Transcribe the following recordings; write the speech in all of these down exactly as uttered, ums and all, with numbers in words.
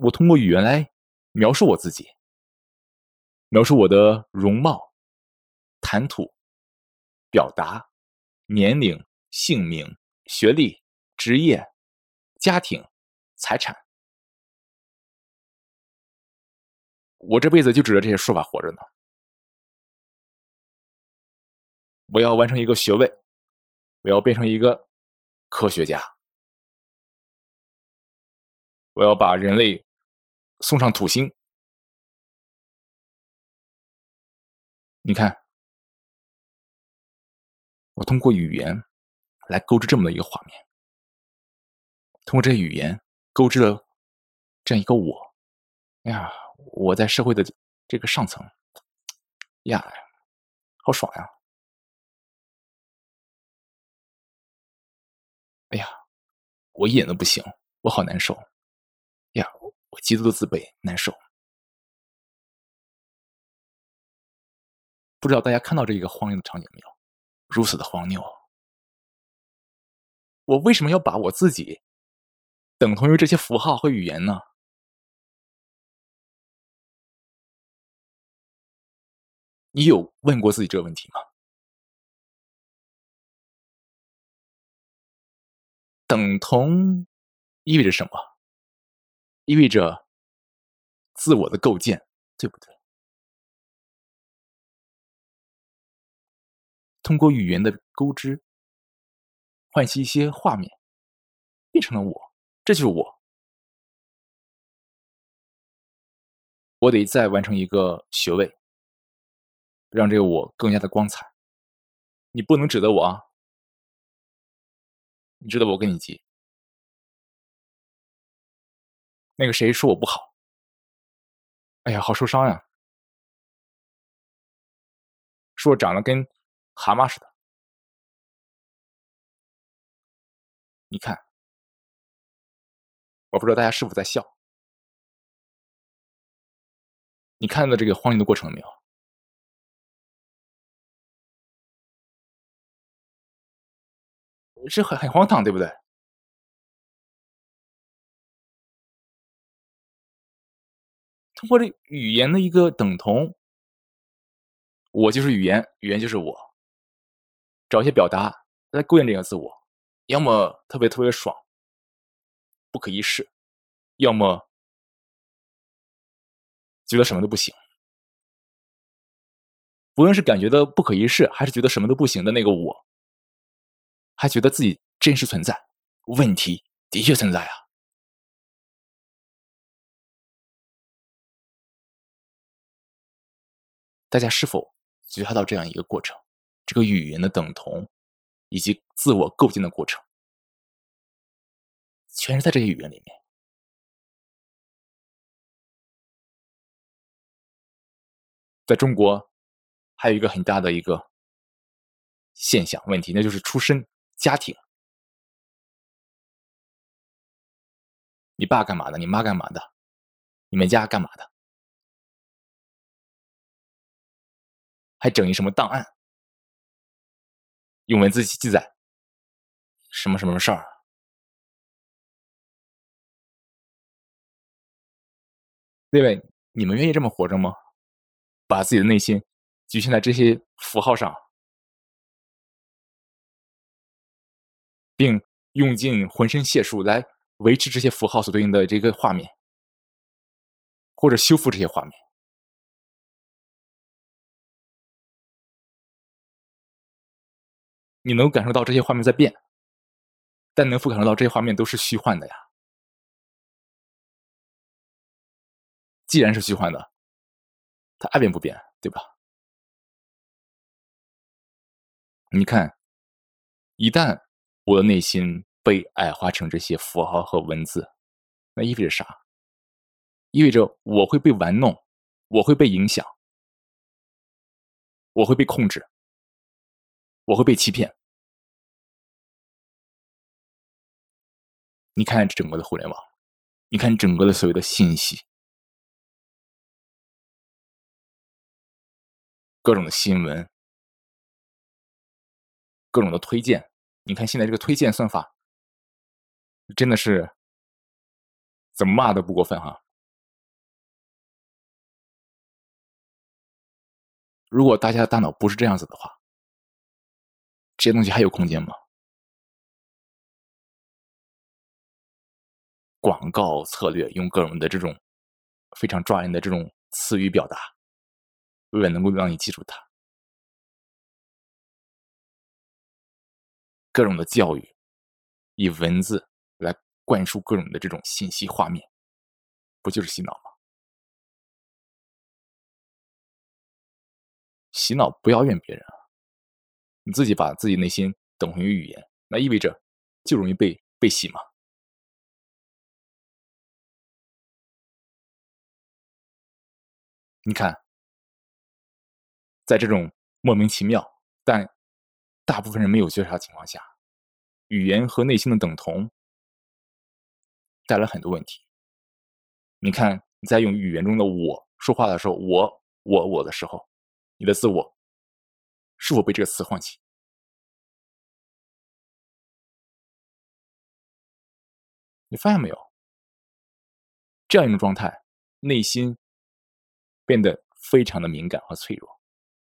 我通过语言来描述我自己，描述我的容貌、谈吐、表达、年龄、姓名、学历、职业、家庭、财产。我这辈子就指着这些说法活着呢。我要完成一个学位，我要变成一个科学家，我要把人类送上土星。你看，我通过语言来勾织这么的一个画面，通过这些语言勾织了这样一个我。哎呀，我在社会的这个上层呀，好爽呀！哎呀，我一点都不行，我好难受呀，我极度的自卑难受。不知道大家看到这一个荒谬的场景没有？如此的荒谬。我为什么要把我自己等同于这些符号和语言呢？你有问过自己这个问题吗？等同意味着什么？意味着自我的构建，对不对？通过语言的勾织，唤起一些画面，变成了我，这就是我。我得再完成一个学位，让这个我更加的光彩。你不能指责我啊！你知道我跟你急。那个谁说我不好，哎呀，好受伤呀！说我长得跟蛤蟆似的。你看，我不知道大家是否在笑。你看到这个荒谬的过程了没有？是很很荒唐，对不对？通过这语言的一个等同，我就是语言，语言就是我，找一些表达来构建这个自我，要么特别特别爽，不可一世，要么觉得什么都不行。不论是感觉到不可一世，还是觉得什么都不行的那个我，还觉得自己真实存在，问题的确存在啊。大家是否觉察到这样一个过程？这个语言的等同，以及自我构建的过程，全是在这些语言里面。在中国，还有一个很大的一个现象问题，那就是出身家庭。你爸干嘛的？你妈干嘛的？你们家干嘛的？还整一什么档案，用文字记载什么什么事儿？各位，你们愿意这么活着吗？把自己的内心局限在这些符号上，并用尽浑身解数来维持这些符号所对应的这个画面，或者修复这些画面。你能感受到这些画面在变，但能否感受到这些画面都是虚幻的呀？既然是虚幻的，它爱变不变，对吧？你看，一旦我的内心被矮化成这些符号和文字，那意味着啥？意味着我会被玩弄，我会被影响，我会被控制，我会被欺骗。你看整个的互联网，你看整个的所有的信息，各种的新闻，各种的推荐。你看现在这个推荐算法，真的是怎么骂都不过分哈。 如果大家的大脑不是这样子的话，这些东西还有空间吗？广告策略用各种的这种非常抓人的这种词语表达，为了能够让你记住它。各种的教育，以文字来灌输各种的这种信息画面，不就是洗脑吗？洗脑不要怨别人啊，你自己把自己内心等同于语言，那意味着就容易被被洗嘛。你看，在这种莫名其妙但大部分人没有觉察的情况下，语言和内心的等同带来很多问题。你看，你在用语言中的我说话的时候，我我我的时候，你的自我是否被这个词唤起？你发现没有？这样一种状态，内心变得非常的敏感和脆弱。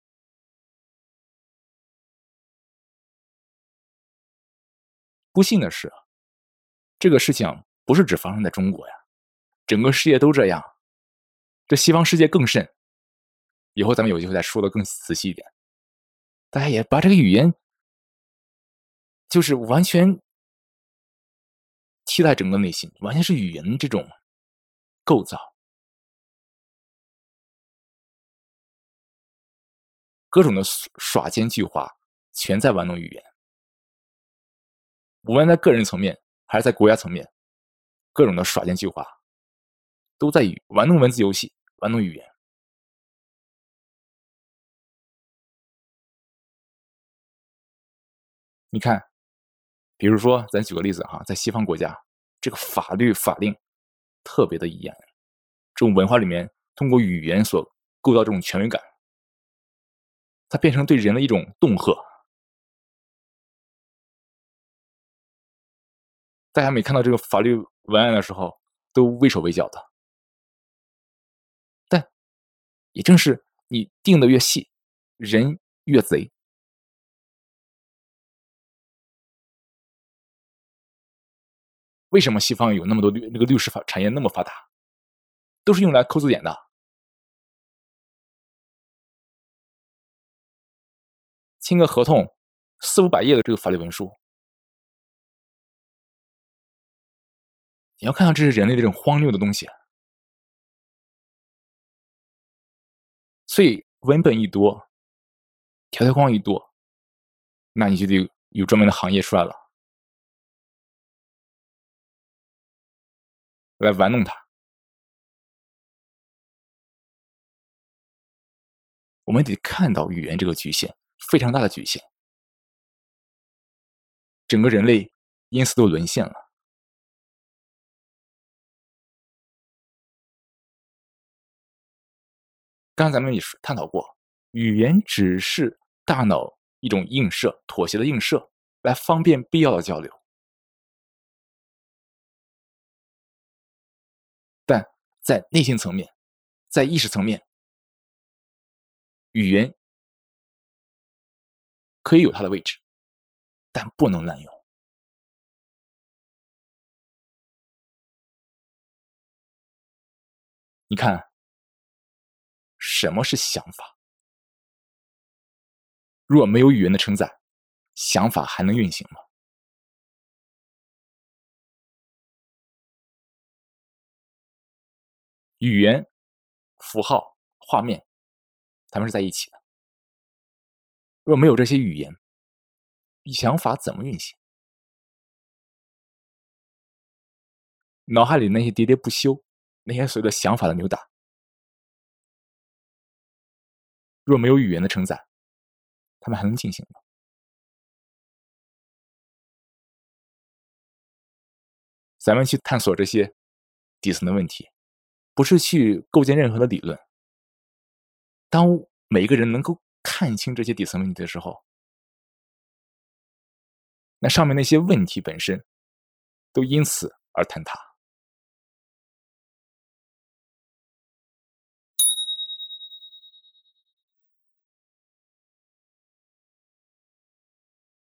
不幸的是，这个事情不是只发生在中国呀，整个世界都这样。这西方世界更甚。以后咱们有机会再说的更仔细一点。大家也把这个语言，就是完全替代整个内心，完全是语言这种构造。各种的耍奸巨猾，全在玩弄语言。无论在个人层面，还是在国家层面，各种的耍奸巨猾，都在于玩弄文字游戏，玩弄语言。你看，比如说，咱举个例子哈，在西方国家，这个法律法令特别的严，这种文化里面通过语言所构造这种权威感，它变成对人的一种恫吓。大家每看到这个法律文案的时候，都畏手畏脚的。但也正是你定的越细，人越贼。为什么西方有那么多律那个律师法产业那么发达？都是用来抠字典的。签个合同，四五百页的这个法律文书，你要看到这是人类这种荒谬的东西。所以文本一多，条条框一多，那你就得有专门的行业出来了，来玩弄它。我们得看到语言这个局限，非常大的局限，整个人类因此都沦陷了。刚才咱们也探讨过，语言只是大脑一种映射，妥协的映射，来方便必要的交流。但在内心层面，在意识层面，语言可以有它的位置，但不能滥用。你看，什么是想法？若没有语言的承载，想法还能运行吗？语言、符号、画面，它们是在一起的。若没有这些语言，想法怎么运行？脑海里那些喋喋不休，那些所谓的想法的扭打，若没有语言的承载，它们还能进行吗？咱们去探索这些底层的问题，不是去构建任何的理论。当每一个人能够看清这些底层问题的时候，那上面那些问题本身都因此而坍塌。